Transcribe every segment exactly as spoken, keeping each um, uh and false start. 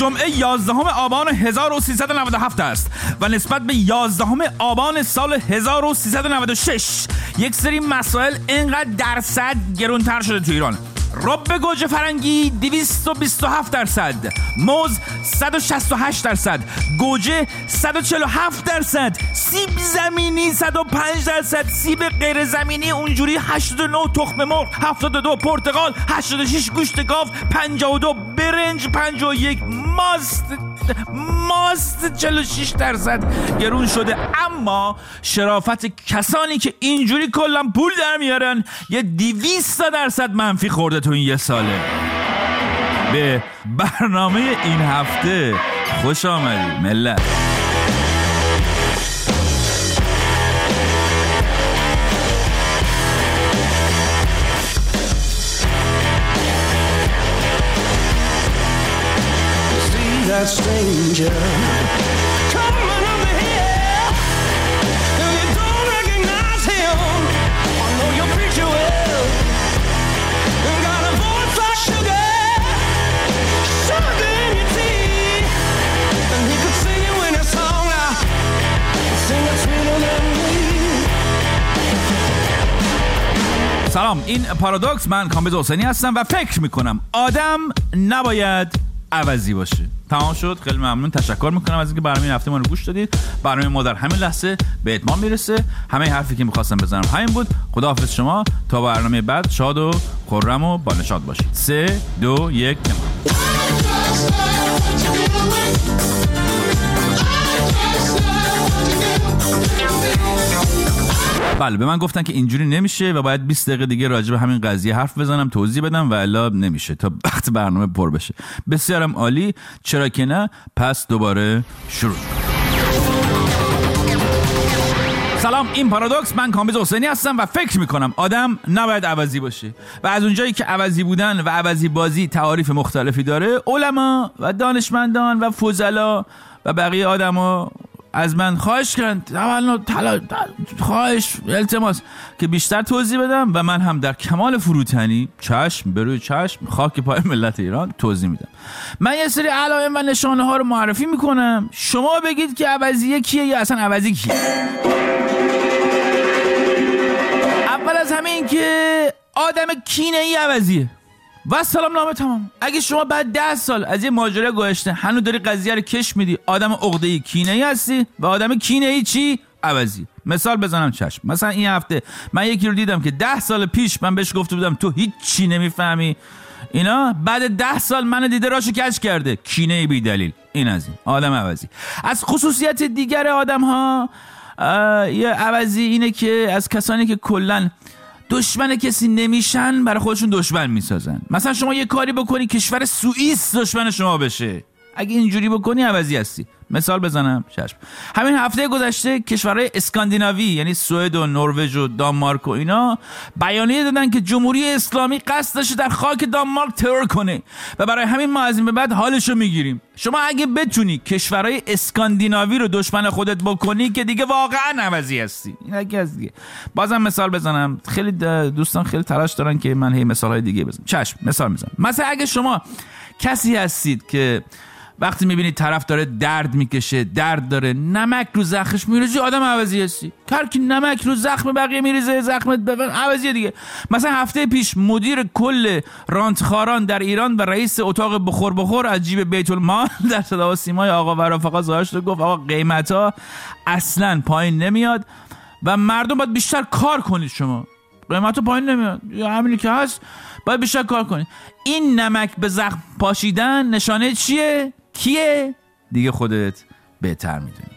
جمعه یازدهم آبان هزار و سیصد و نود و هفت است و نسبت به یازدهم آبان سال هزار و سیصد و نود و شش یک سری مسائل اینقدر درصد گرونتر شده تو ایران. رب گوجه فرنگی دویست و بیست و هفت درصد، موز صد و شصت و هشت درصد، گوجه صد و چهل و هفت درصد، سیب زمینی صد و پنج درصد، سیب غیر زمینی اونجوری هشتاد و نه، تخم مرغ هفتاد و دو، پرتقال هشتاد و شش، گوشت گاو پنجاه و دو، برنج پنجاه و یک، ماست ماست چهل و شش درصد گرون شده. اما شرافت کسانی که اینجوری کلا پول در میارن یه دویست درصد منفی خورده تو این یه ساله. به برنامه این هفته خوش آمدید ملت. That stranger coming over here, and you don't recognize him. I know your picture well. And got a voice like sugar, sugar in your tea. And he could sing you in a song, now sing it sweeter than me. سلام، این پارادوکس. من کامبیز حسینی هستم و فکر میکنم آدم نباید عوضی باشه. تمام شد. خیلی ممنون، تشکر میکنم از اینکه برنامه این هفته ما رو گوش دادید. برنامه ما در همین لحظه به اتمام میرسه. همه حرفی که میخواستم بزنم همین بود. خداحافظ شما، تا برنامه بعد شاد و خرم و بانشاد باشید. سه دو یک نمار. بله، به من گفتن که اینجوری نمیشه و باید بیست دقیقه دیگه راجع به همین قضیه حرف بزنم، توضیح بدم و الا نمیشه تا وقت برنامه پر بشه. بسیارم عالی، چرا که نه. پس دوباره شروع. سلام، این پارادوکس. من کامبیز حسینی هستم و فکر میکنم آدم نباید عوضی باشه و از اونجایی که عوضی بودن و عوضی بازی تعاریف مختلفی داره، علما و دانشمندان و فضلا و بقیه آدما از من خواهش کردن، تولنا تلا خواهش التماس که بیشتر توضیح بدم و من هم در کمال فروتنی چشم بروی چشم خاک پای ملت ایران توضیح میدم. من یه سری علائم و نشانه ها رو معرفی میکنم، شما بگید که عوضیه کیه یا اصلا عوضی کیه. اول از همه این که آدم کینه ای عوضیه و سلام نامه تمام. اگه شما بعد ده سال از یه ماجرا گذشته هنوز داری قضیه رو کش میدی، آدم عقده‌ای کینه‌ای هستی و آدم کینه‌ای چی؟ عوضی. مثال بزنم چشم. مثلا این هفته من یکی رو دیدم که ده سال پیش من بهش گفته بودم تو هیچ چی نمیفهمی اینا، بعد ده سال من دیده راشو کج کرده، کینه‌ای بی دلیل. این از این آدم عوضی. از خصوصیت دیگر آدم ها یه عوضی اینه که از کسانی که کلاً دشمن کسی نمیشن برای خودشون دشمن میسازن. مثلا شما یه کاری بکنی کشور سوئیس دشمن شما بشه، اگه اینجوری بکنی عوضی هستی. مثال بزنم چشم. همین هفته گذشته کشورهای اسکاندیناوی یعنی سوئد و نروژ و دانمارک و اینا بیانیه دادن که جمهوری اسلامی قصد داشته در خاک دانمارک ترور کنه و برای همین ما از این به بعد حالشو میگیریم. شما اگه بتونی کشورهای اسکاندیناوی رو دشمن خودت بکنی که دیگه واقعا عوضی هستی. این یکی از دیگه. بازم مثال بزنم. خیلی دوستان خیلی تلاش دارن که من هی مثالهای دیگه بزنم. چشم مثال میزنم. مثلا اگه شما کسی هستید که وقتی میبینید طرف داره درد میکشه، درد داره، نمک رو زخمش میریزی، آدم عوضی هستی. هر کی نمک رو زخم بقیه میریزه، زخمت ببین عوضیه دیگه. مثلا هفته پیش مدیر کل رانتخاران در ایران و رئیس اتاق بخور بخور از جیب بیت المال در صدا و سیمای آقا و رفقا ظاهر شد، گفت آقا قیمتا اصلا پایین نمیاد و مردم باید بیشتر کار کنید. شما قیمتا پایین نمیاد، همینی که هست، باید بیشتر کار کنید. این نمک به زخم پاشیدن نشانه چیه؟ کیه؟ دیگه خودت بهتر میدونی.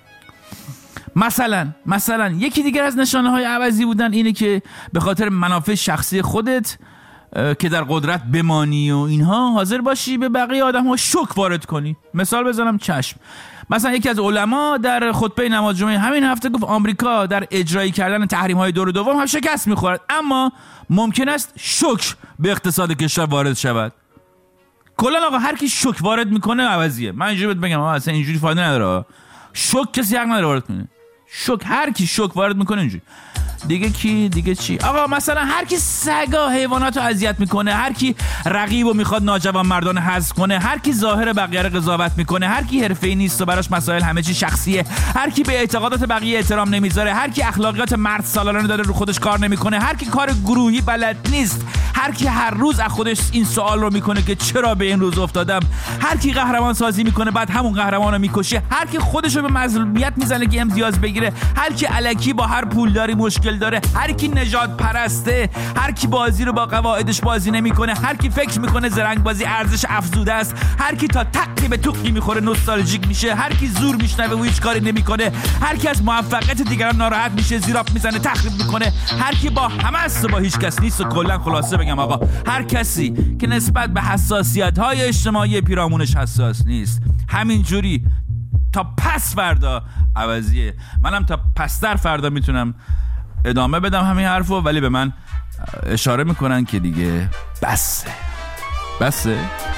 مثلا مثلا یکی دیگر از نشانه های عوضی بودن اینه که به خاطر منافع شخصی خودت که در قدرت بمانی و اینها حاضر باشی به بقیه آدم ها شوک وارد کنی. مثال بزنم چشم. مثلا یکی از علما در خطبه نماز جمعه همین هفته گفت آمریکا در اجرایی کردن تحریم های دور دوم هم شکست میخورد، اما ممکن است شوک به اقتصاد کشور وارد شود. کلا آقا هر کی شوک وارد میکنه عوضیه. من اینجوری بهت بگم آقا اصلا اینجوری فایده نداره. شوک کسی حق نداره وارد کنه. شوک هر کی شوک وارد میکنه اینجوری. دیگه کی دیگه چی؟ آقا مثلا هر کی سگا حیواناتو اذیت میکنه، هر کی رقیبو میخواد ناجوان مردان حذف کنه، هر کی ظاهر بقیه رو قضاوت میکنه، هر کی حرفه‌ای نیست و براش مسائل همه چی شخصیه، هر کی به اعتقادات بقیه احترام نمیذاره، هر کی اخلاقیات مرد سالارانه داره رو خودش کار نمیکنه، هر کی کار گروهی بلد نیست، هر کی هر روز از خودش این سوال رو میکنه که چرا به این روز افتادم، هر کی قهرمان سازی میکنه بعد همون قهرمانو میکشه، هر کی خودشو به مظلومیت میزنه که امتیاز بگیره، هر کی الکی با هر پولداری مشکل داره، هر کی نژاد پرسته، هر کی بازی رو با قواعدش بازی نمیکنه، هر کی فکر میکنه زرنگ بازی ارزش افزوده است، هر کی تا تقی به توقی میخوره نوستالژیک میشه، هر کی زور میشنوه و هیچ کاری نمیکنه، هر کی از موفقیت دیگران ناراحت میشه، زیراف میزنه، تخریب میکنه، هر کی با همه است و با هیچ کس نیست. و کلا خلاصه بگم آقا، هر کسی که نسبت به حساسیت‌های اجتماعی پیرامونش حساس نیست، همین جوری تا پس فردا عوضیه. منم تا پستر فردا میتونم ادامه بدم همین حرفو، ولی به من اشاره میکنن که دیگه بسه بسه.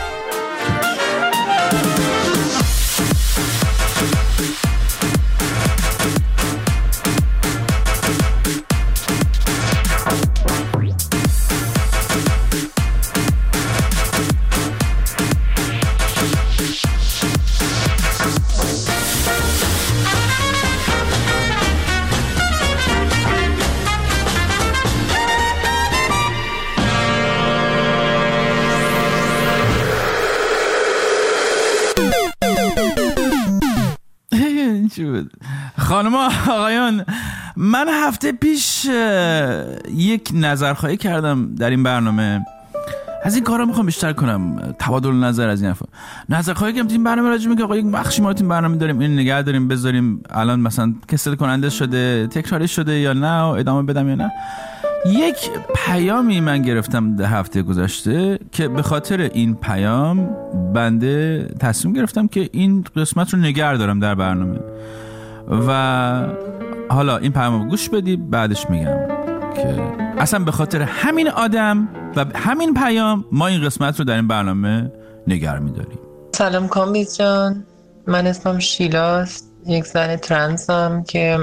خانم آقایان، من هفته پیش یک نظرخواهی کردم در این برنامه. از این کارا میخوام بیشتر کنم، تبادل نظر از این حرفا. نظرخواهی کردم این برنامه راجع میگه آقا یک بخشی ما تو این برنامه داریم، این نگه داریم بذاریم الان مثلا کسل کننده شده، تکراری شده یا نه، ادامه بدم یا نه. یک پیامی من گرفتم ده هفته گذشته که به خاطر این پیام بنده تصمیم گرفتم که این قسمت رو نگه دارم در برنامه و حالا این پیام رو گوش بدی، بعدش میگم که اصلا به خاطر همین آدم و همین پیام ما این قسمت رو در این برنامه نگه میداریم. سلام کامبیز جان، من اسمم شیلاست، یک زن ترنسم که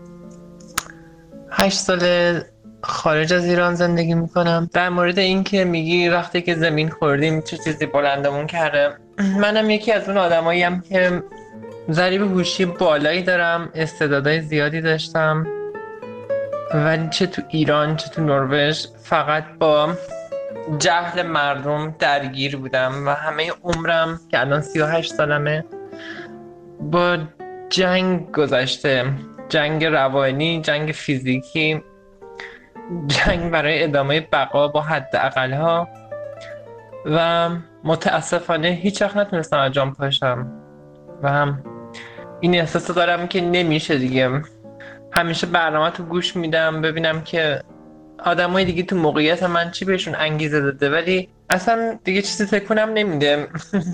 هشت ساله خارج از ایران زندگی میکنم. در مورد این که میگی وقتی که زمین خوردیم چه چیزی بلندمون کرده، منم یکی از اون آدماییم که ضریب هوشی بالایی دارم، استعدادهای زیادی داشتم، ولی چه تو ایران چه تو نروژ فقط با جهل مردم درگیر بودم و همه عمرم که الان سی و هشت سالمه با جنگ گذشته، جنگ روانی، جنگ فیزیکی، جنگ برای ادامه بقا با حد اقلها و متاسفانه هیچ وقت نتونستم از جام پاشم و هم این احساس دارم که نمیشه دیگه. همیشه برنامه تو گوش میدم ببینم که آدمای دیگه تو موقعیت من چی بهشون انگیزه داده، ولی اصلا دیگه چیزی تکونم نمیده.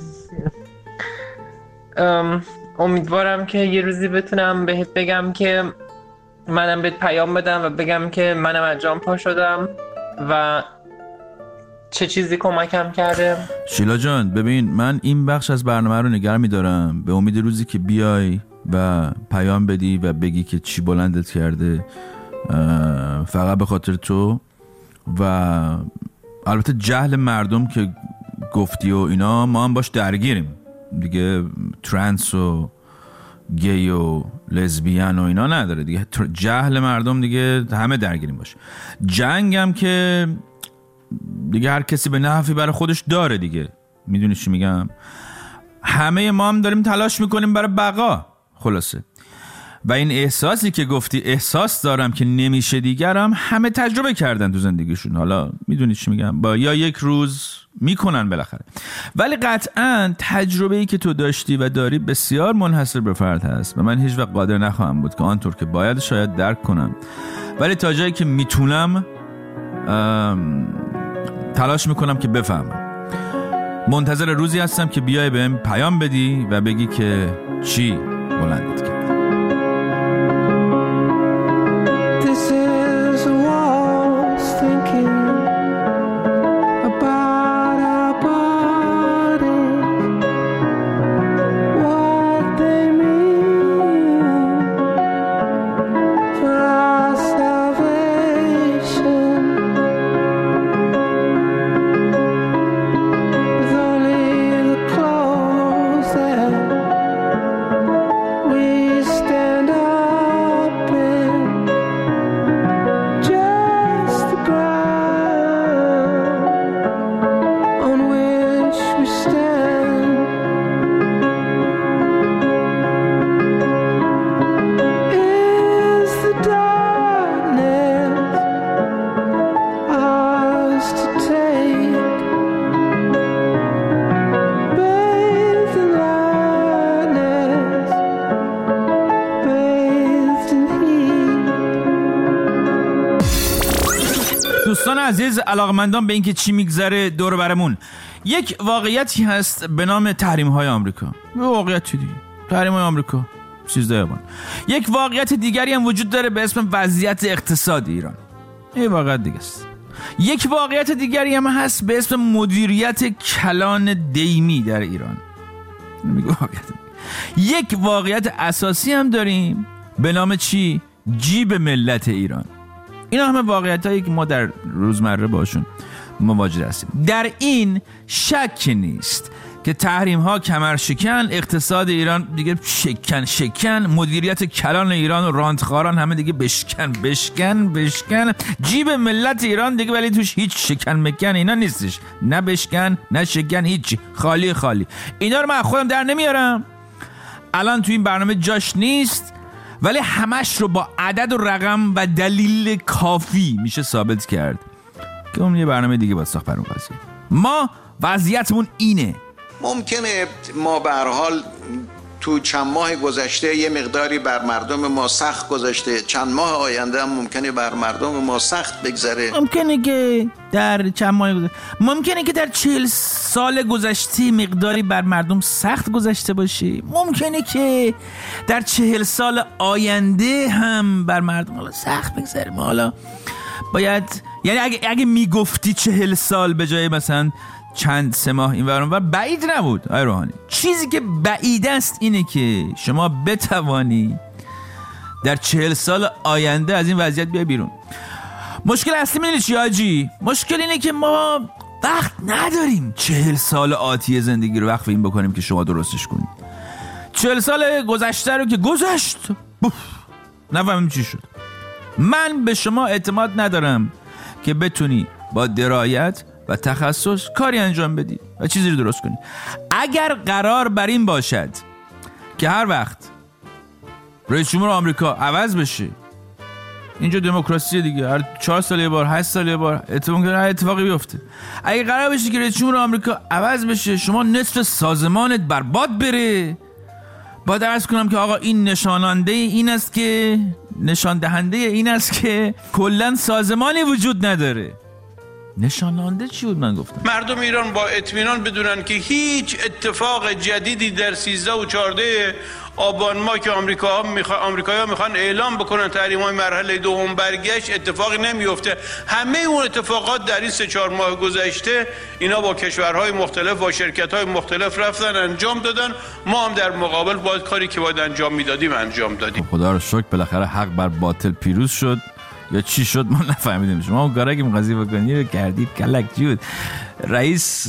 امیدوارم که یه روزی بتونم بهت بگم که منم بهت پیام بدم و بگم که منم از جام پا شدم و چه چیزی کمکم کرده. شیلا جان ببین، من این بخش از برنامه رو نگه میدارم به امید روزی که بیای و پیام بدی و بگی که چی بلندت کرده، فقط به خاطر تو و البته جهل مردم که گفتی و اینا ما هم باش درگیریم دیگه. ترنس و گی و لزبیان و اینا نداره دیگه، جهل مردم دیگه همه درگیریم باش. جنگ هم که دیگه هر کسی به نحوی برای خودش داره دیگه، میدونی چی میگم؟ همه ما هم داریم تلاش میکنیم برای بقا خلاصه. و این احساسی که گفتی احساس دارم که نمیشه دیگرم، همه تجربه کردن تو زندگیشون. حالا میدونی چی میگم؟ با یا یک روز میکنن بالاخره، ولی قطعا تجربه‌ای که تو داشتی و داری بسیار منحصر به فرد هست و من هیچ وقت قادر نخواهم بود که آنطور که باید شاید درک کنم، ولی تا جایی که میتونم تلاش میکنم که بفهمم. منتظر روزی هستم که بیای بهم پیام بدی و بگی که چی بلندت کرد. Salvation. عزیز علاقمندان به اینکه چی میگذره دور برمون، یک واقعیتی هست به نام تحریم های آمریکا. واقعیتی دیگه، تحریم های آمریکا سیزده آبان. یک واقعیت دیگری هم وجود داره به اسم وضعیت اقتصادی ایران. این واقعیت دیگه است. یک واقعیت دیگری هم هست به اسم مدیریت کلان دیمی در ایران. میگه واقعیت. یک واقعیت اساسی هم داریم به نام چی؟ جیب ملت ایران. اینا همه واقعیت هایی که ما در روزمره باشون مواجه هستیم. در این شک نیست که تحریم ها کمر شکن، اقتصاد ایران دیگه شکن شکن، مدیریت کلان ایران و رانتخاران همه دیگه بشکن بشکن بشکن، جیب ملت ایران دیگه ولی توش هیچ شکن مکن اینا نیستش، نه بشکن نه شکن، هیچی، خالی خالی. اینا رو من خودم در نمیارم، الان تو این برنامه جاش نیست، ولی همش رو با عدد و رقم و دلیل کافی میشه ثابت کرد که اون یه برنامه دیگه باید ساخت بر اون قضیه. ما وضعیتمون اینه. ممکنه ما به هر حال تو چند ماه گذشته یه مقداری بر مردم ما سخت گذشته، چند ماه آینده هم ممکنه بر مردم ما سخت بگذره. ممکنه که در چند ماه گذشته، ممکنه که در چهل سال گذشته مقداری بر مردم سخت گذشته باشه، ممکنه که در چهل سال آینده هم بر مردم حالا سخت بگذره. ما حالا باید، یعنی اگه, اگه میگفتی چهل سال به جای مثلا چند سه ماه این ور اون ور، بعید نبود آقای روحانی. چیزی که بعید است اینه که شما بتوانی در چهل سال آینده از این وضعیت بیای بیرون. مشکل اصلی میدونی چی آجی؟ مشکل اینه که ما وقت نداریم چهل سال آتی زندگی رو وقف این بکنیم که شما درستش کنید. چهل سال گذشته رو که گذشت نفهمیم چی شد. من به شما اعتماد ندارم که بتونی با درایت و تخصص کاری انجام بدی و چیزی رو درست کنی. اگر قرار بر این باشد که هر وقت رئیس جمهور آمریکا عوض بشه، اینجا دموکراسی دیگه، هر چهار سال یه بار، هشت سال یه بار اتفاقی هر اتفاقی بیفته. اگه قرار بشه که رئیس جمهور آمریکا عوض بشه، شما نصف سازمانت برباد بره، باید عرض کنم که آقا این نشاننده این است که نشان دهنده این است که کلا سازمانی وجود نداره. نشاننده چی بود من گفتم؟ مردم ایران با اطمینان بدونن که هیچ اتفاق جدیدی در سیزده و چهارده آبان ماه که آمریکا ها میخوا... آمریکایی‌ها میخوان اعلام بکنن تحریم‌های مرحله دوم برگشت اتفاقی نمیفته. همه اون اتفاقات در این سه چهار ماه گذشته اینا با کشورهای مختلف، با شرکت‌های مختلف رفتن انجام دادن. ما هم در مقابل باید کاری که باید انجام میدادیم انجام دادیم. خدا رو شکر بالاخره حق بر باطل پیروز شد. یا چی شد ما نفهمیدیم. شما اون کاری که مقضی بکنید رو کردید کلک جود. رئیس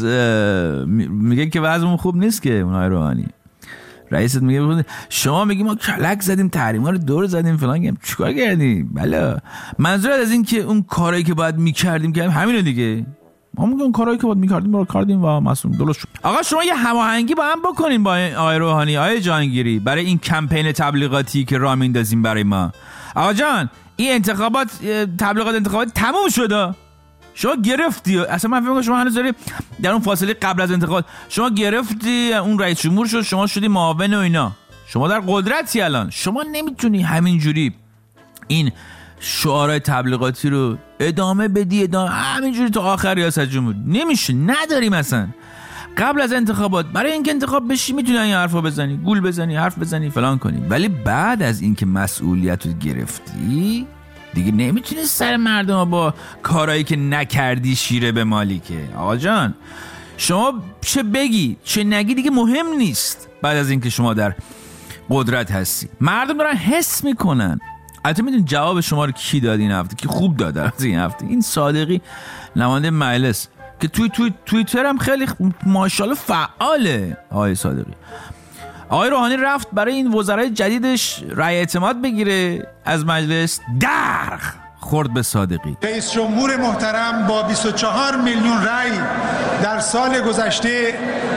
میگه که وضعمون خوب نیست که اونهای روحانی. رئیست میگه شما میگی ما کلک زدیم، تحریما رو دور زدیم فلان، میگم چیکار کردیم؟ بله منظور از این که اون کاری که باید میکردیم کردیم همینه دیگه. ما میگیم اون کاری که باید میکردیم رو کردیم و مسئول درست شد. آقا شما یه هماهنگی با هم بکنین با آقای روحانی، آقای جهانگیری، برای این کمپین تبلیغاتی که راه میندازیم برای ما. آقا جان این انتخابات، تبلیغات انتخابات تموم شده، شما گرفتی. اصلا من فکر می‌کنم شما هنوز داری در اون فاصله قبل از انتخابات شما گرفتی، اون رئیس جمهور شد، شما شدی معاون و اینا، شما در قدرتی الان. شما نمیتونی همینجوری این شعارهای تبلیغاتی رو ادامه بدی، ادامه همینجوری تا آخر ریاست جمهوری. نمیشه، نداریم اصلا. قبل از انتخابات برای اینکه انتخاب بشی میتونی این حرفا بزنی، گول بزنی، حرف بزنی، فلان کنی، ولی بعد از اینکه مسئولیت رو گرفتی دیگه نمیتونی سر مردم با کارهایی که نکردی شیره به مالی که. آقا جان شما چه بگی چه نگی دیگه مهم نیست. بعد از اینکه شما در قدرت هستی مردم دارن حس میکنن. البته میدونی جواب شما رو کی داد این هفته؟ کی خوب داد در این هفته؟ این صادقی نماینده مجلس که توی توی توییتر هم خیلی ماشاءالله فعاله. آقای صادقی، آقای روحانی رفت برای این وزرای جدیدش رأی اعتماد بگیره از مجلس، در خورد به صادقی. رئیس جمهور محترم با بیست و چهار میلیون رأی در سال گذشته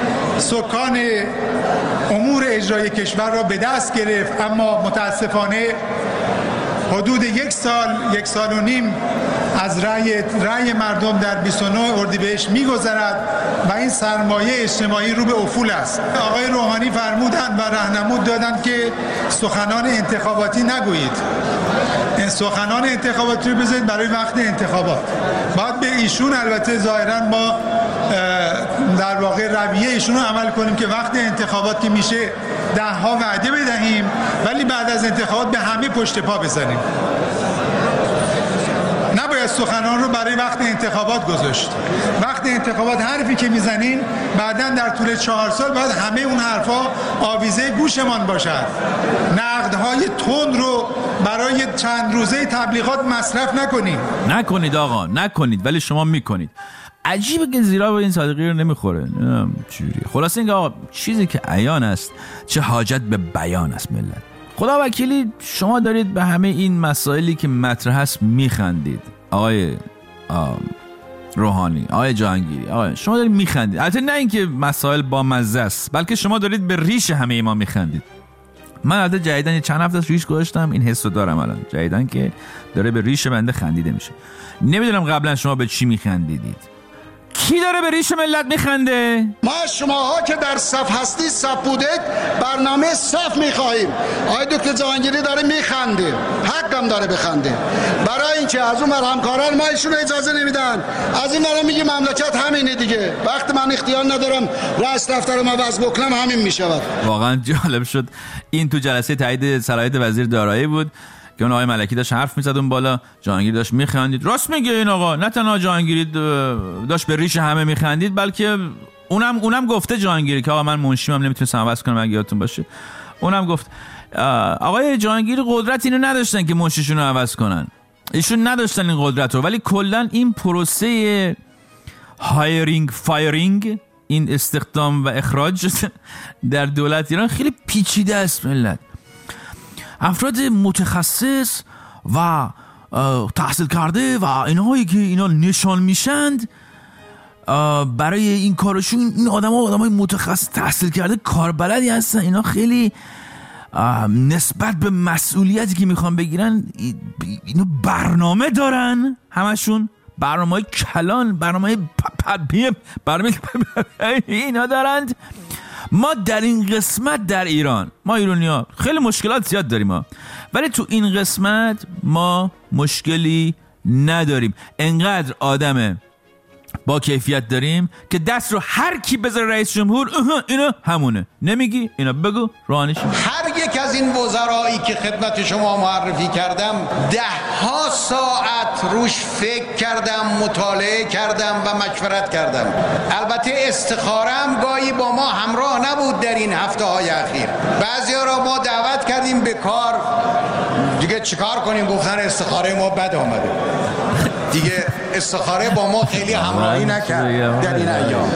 سکان امور اجرایی کشور را به دست گرفت، اما متاسفانه حدود یک سال یک سال و نیم از رأی رأی مردم در بیست و نه اردیبهشت می‌گذرد و این سرمایه اجتماعی رو به افول است. آقای روحانی فرمودند و راهنمود دادند که سخنان انتخاباتی نگویید. این سخنان انتخاباتی رو بذارید برای وقت انتخابات. باید به ایشون البته ظاهراً ما در واقع رویه ایشون رو عمل کنیم که وقت انتخابات که میشه ده ها وعده بدهیم ولی بعد از انتخابات به همه پشت پا بزنیم. نباید سخنان رو برای وقت انتخابات گذاشت. وقت انتخابات حرفی که میزنین بعداً در طول چهار سال باید همه اون حرفا آویزه گوشمان باشد. نقدهای تند رو برای چند روزه تبلیغات مصرف نکنید. نکنید آقا، نکنید، ولی شما میکنید. عجیبه که زیرا به این صادقی رو نمیخوره. چجوری؟ خلاصه اینکه آقا چیزی که عیان است چه حاجت به بیان است ملت. خدا وکیلی شما دارید به همه این مسائلی که مطرح است میخندید. آقای روحانی، آقای جهانگیری، آقای شما دارید میخندید. البته نه اینکه مسائل با مزه است، بلکه شما دارید به ریش همه ما میخندید. من البته جدیدن چند هفته از ریش گذاشتم، این حسو دارم الان جدیدن که داره به ریش بنده خندیده میشه. نمیدونم قبلا شما به چی میخندیدید. کی داره به ریش ملت میخنده؟ ما شماها که در صف هستی صف بودید برنامه صف میخواهیم. آقای دکتر جهانگیری داره میخنده، حقم داره بخنده. برای اینکه از اون مرهم کاران ما ایشون اجازه نمیدن، از این مرهم میگه مملکت همینه دیگه. وقتی من اختیار ندارم رأس دفتر ما وضع بکنم همین میشود. واقعا جالب شد. این تو جلسه تایید صلاحیت وزیر دارایی بود که اون آقای ملکی داشت حرف میزد اون بالا، جهانگیری داشت میخندید. راست میگه این آقا، نه تنها جهانگیری داشت به ریش همه میخندید، بلکه اونم اونم گفته جهانگیری که آقا من منشیمم نمیتونستم عوض کنم اگه یادتون باشه. اونم گفت آقای جهانگیری قدرت اینو نداشتن که منشیشون رو عوض کنن. ایشون نداشتن این قدرت رو، ولی کلا این پروسه هایرینگ فایرینگ، این استخدام و اخراج در دولت ایران خیلی پیچیده است ملت. افراد متخصص و تحصیل کرده و اینهایی که اینا نشان میشند برای این کارشون، این آدم ها آدم های متخصص تحصیل کرده کاربلدی هستن. اینا خیلی نسبت به مسئولیتی که میخوان بگیرن اینا برنامه دارن، همشون برنامه های کلان، برنامه های برنامه اینا دارند. ما در این قسمت در ایران، ما ایرانی‌ها خیلی مشکلات زیاد داریم ها. ولی تو این قسمت ما مشکلی نداریم. انقدر آدم با کیفیت داریم که دست رو هر کی بذاره رئیس جمهور اینا همونه. نمیگی؟ اینا بگو روحانی شد. هر یک از این وزرایی که خدمت شما معرفی کردم ده ها ساعت روش فکر کردم، مطالعه کردم و مشورت کردم. البته استخاره هم گاهی با ما همراه نبود در این هفته های اخیر. بعضیا را ما دعوت کردیم به کار، دیگه چیکار کنیم؟ گفتن استخاره ما بد آمده. دیگه استخاره با ما خیلی همراهی نکرد در این ایام.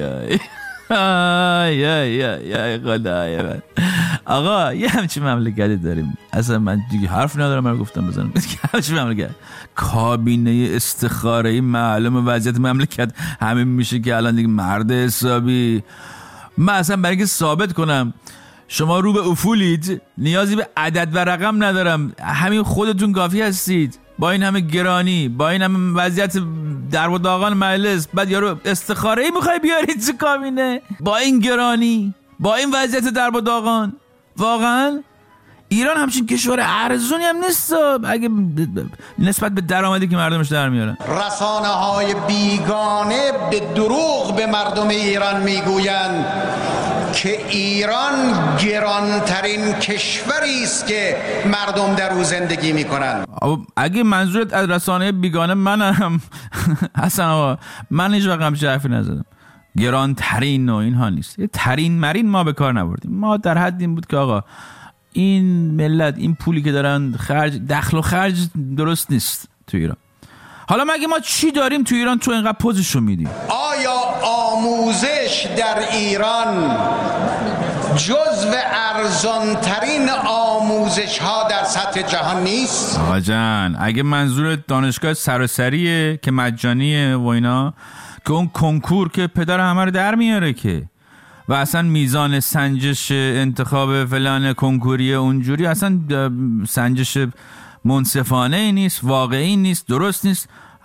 یا یا یا خدای من. آقا یه همچین مملکتی داریم، اصلا من دیگه حرف ندارم. من گفتم بزنم همچین مملکت، کابینه استخاره‌ای معلوم وضعیت مملکت همین میشه که الان دیگه مرد حسابی. من اصلا برای اینکه ثابت کنم شما رو به افولید، نیازی به عدد و رقم ندارم، همین خودتون کافی هستید. با این همه گرانی، با این همه وضعیت در و داغان مجلس، بعد یارو استخاره‌ای میخوای بیارید تو کابینه با این گرانی، با این وضعیت در و داغان؟ واقعا ایران همچین کشور ارزونی هم نیست اگه نسبت به درآمدی که مردمش در میارن. رسانه های بیگانه به دروغ به مردم ایران میگویند که ایران گرانترین کشوری است که مردم در او زندگی میکنند. اگه منظورت از رسانه بیگانه منم اصلا آقا من هیچ وقت همچین حرفی نزدم. گرانترین و اینها نیست، ترین مرین ما به کار نبردیم. ما در حد این بود که آقا این ملت این پولی که دارن خرج، دخل و خرج درست نیست تو ایران. حالا مگه ما چی داریم تو ایران تو اینقدر پوزشو میدیم؟ آیا آموزش در ایران جزو ارزانترین آموزش ها در سطح جهان نیست؟ آقا جان اگه منظور دانشگاه سراسریه که مجانیه و اینا، که اون کنکور که پدر همه رو در میاره که، و اصلا میزان سنجش انتخاب فلان کنکوری اونجوری اصلا سنجش منصفانه نیست، واقعی نیست، درست نیست.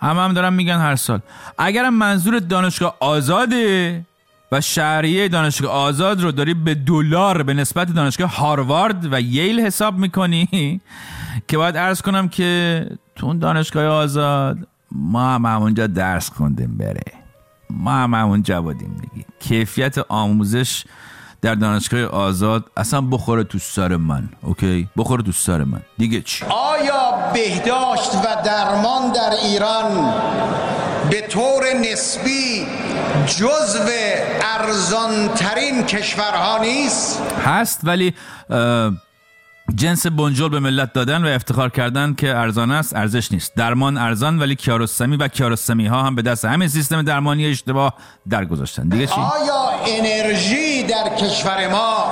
همه هم دارن میگن هر سال. اگرم منظور دانشگاه آزاده و شهریه دانشگاه آزاد رو داری به دلار به نسبت دانشگاه هاروارد و ییل حساب میکنی که باید عرض کنم که تو اون دانشگاه آزاد ما هم اونجا درس خوندیم بره، ما هم اونجا بودیم دیگه. کیفیت آموزش در دانشگاه آزاد اصلا بخوره تو سر من، اوکی؟ بخوره تو سر من دیگه. چی؟ آیا بهداشت و درمان در ایران به طور نسبی جزو ارزانترین کشورها نیست؟ هست، ولی جنس بنجل به ملت دادن و افتخار کردن که ارزان است ارزش نیست. درمان ارزان ولی کیارستمی و کیارستمی ها هم به دست همین سیستم درمانی اشتباه درگذاشتن دیگه. چی؟ آیا انرژی در کشور ما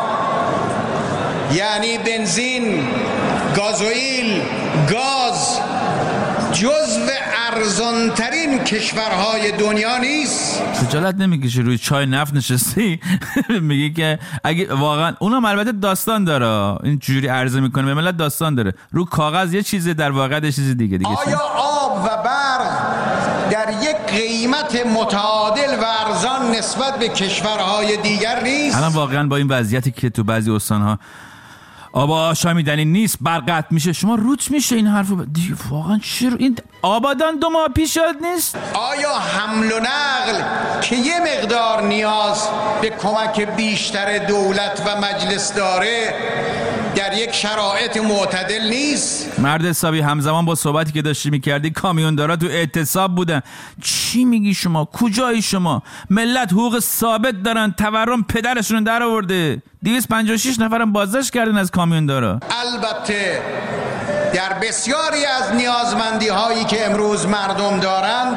یعنی بنزین، گازوئیل، گاز جزو ارزانترین کشورهای دنیا نیست؟ خجالت نمیکشی روی چای نفت نشستی میگی که اگه واقعا اونم البته داستان داره، این جوری عرضه میکنه به ملت داستان داره، رو کاغذ یه چیزه در واقع یه چیز دیگه دیگه. آیا آب و برق در یک قیمت متعادل و ارزان نسبت به کشورهای دیگر نیست؟ الان واقعا با این وضعیتی که تو بعضی استان‌ها آب آشامیدنی نیست، برق قطع میشه، شما روت میشه این حرفو ب... دیگه واقعا چرا این آبادان دو ماه پیش یاد نیست؟ آیا حمل و نقل که یه مقدار نیاز به کمک بیشتر دولت و مجلس داره در یک شرایط معتدل نیست؟ مرد حسابی همزمان با صحبتی که داشتی میکردی کامیوندارا تو اعتصاب بودن. چی میگی شما؟ کجایی شما؟ ملت حقوق ثابت دارن، تورم پدرشون در آورده. دویست و پنجاه و شش نفرم بازداشت کردن از کامیوندارا. البته در بسیاری از نیازمندی هایی که امروز مردم دارند،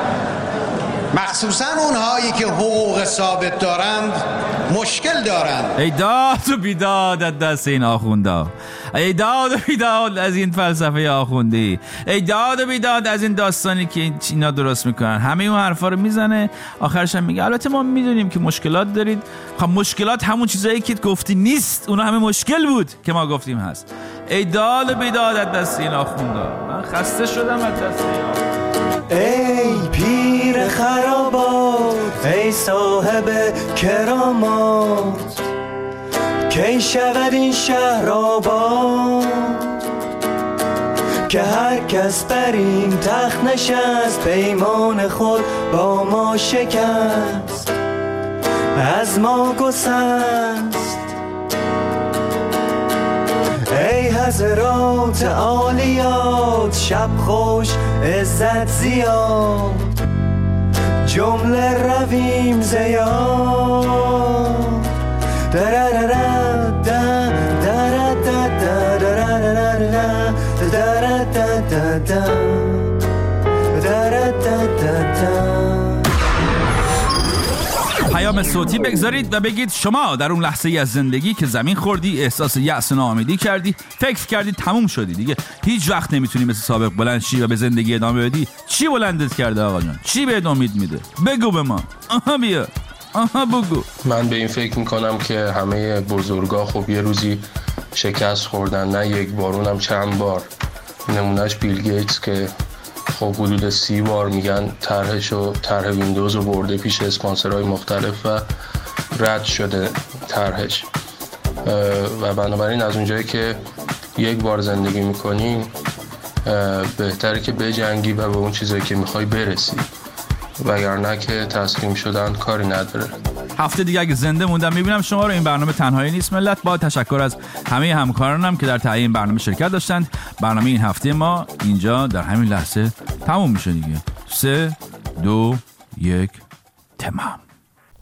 مخصوصا اونهایی که حقوق ثابت دارند، مشکل دارند. ای داد و بیداد از دست این آخوندا، ای داد و بیداد از این فلسفه آخوندی، ای داد و بیداد از این داستانی که اینا درست میکنن. همه اون حرفا رو میزنه، آخرش هم میگه البته ما میدونیم که مشکلات دارید. خب مشکلات همون چیزایی که گفتی نیست، اونا همه مشکل بود که ما گفتیم هست. ای داد و بیداد از دست این آخوندا. من خسته شدم از دست این آخوندا. ای پیر خرابات، ای صاحب کرامات، کی شود این شهر آباد که هر کس بر این تخت نشست، پیمان خود با ما شکست، از ما گسست. ای حضرات عالیات، شب خوش عزت زیاد، جمله رویم زیاد. دررررد درررد دررررد درررد درررد. پیام صوتی بگذارید و بگید شما در اون لحظه ای از زندگی که زمین خوردی، احساس یأس و ناامیدی کردی، فکر کردی تموم شدی دیگه، هیچ وقت نمیتونی مثل سابق بلند شی و به زندگی ادامه بدی، چی بلندت کرده آقا جان؟ چی بهت امید میده؟ بگو به ما. آها بیا، آها بگو. من به این فکر میکنم که همه بزرگا خب یه روزی شکست خوردن، نه یک بار اونم چند بار. نمونهش بیل گیتس که خب حدود سی بار میگن طرحش و طرح ویندوز رو برده پیش اسپانسرهای مختلف و رد شده طرحش. و بنابراین از اونجایی که یک بار زندگی میکنی بهتره که بجنگی و به اون چیزایی که میخوای برسی، وگرنه که تسلیم شدن کاری نداره. هفته دیگه اگه زنده موندم میبینم شما رو. این برنامه تنهایی نیست ملت. با تشکر از همه همکارانم که در تهیه این برنامه شرکت داشتند. برنامه این هفته ما اینجا در همین لحظه تموم میشه دیگه. سه دو یک تمام.